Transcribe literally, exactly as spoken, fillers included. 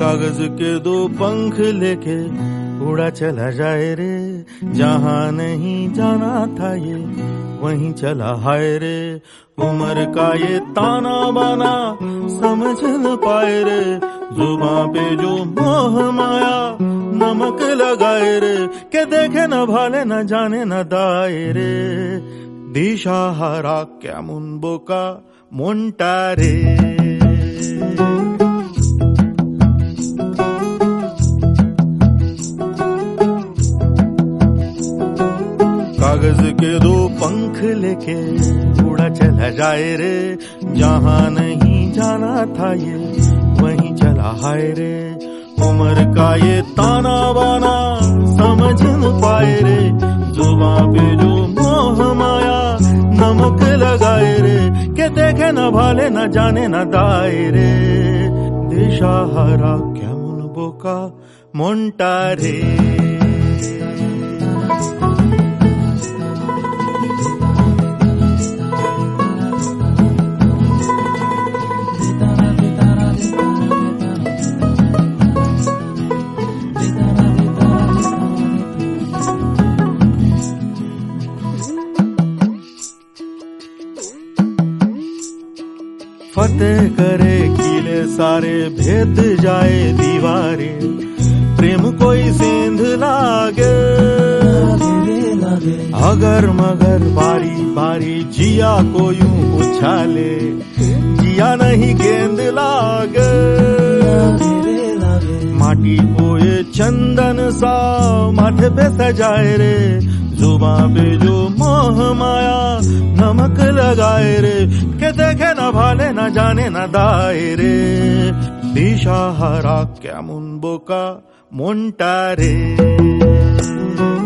कागज के दो पंख लेके उड़ा चला जाए रे, जहां नहीं जाना था ये वहीं चला हाय रे। उम्र का ये ताना बाना समझ न पाए रे, जुबां पे जो मोह माया नमक लगाए रे, के देखे न भाले न जाने न दाए रे। दिशा हरा क्या मुनबोका मोंटा रे। कागज के दो पंख लेके उड़ा चला जाए रे, जहां नहीं जाना था ये वहीं चला हाय रे। उम्र का ये ताना बाना समझ न पाए रे, जुबां पे जो मोह माया नमक लगाए रे, के देखे न भाले न जाने न दाए रे। दिशा हरा क्या मुनबोका मोंटा रे। फतेह करे किले सारे, भेद जाए दीवारें, प्रेम कोई सेंध लागे अगर मगर बारी बारी जिया को यूं उछाले, जिया नहीं गेंद लागे। माटी को ये चंदन सा माथे पे सजाए रे, जुबां पे जो मोह माया नमक लगाए रे, के देखे न भाले न जाने न दाए रे। दिशा हरा क्या मुनबोका मोंटा रे।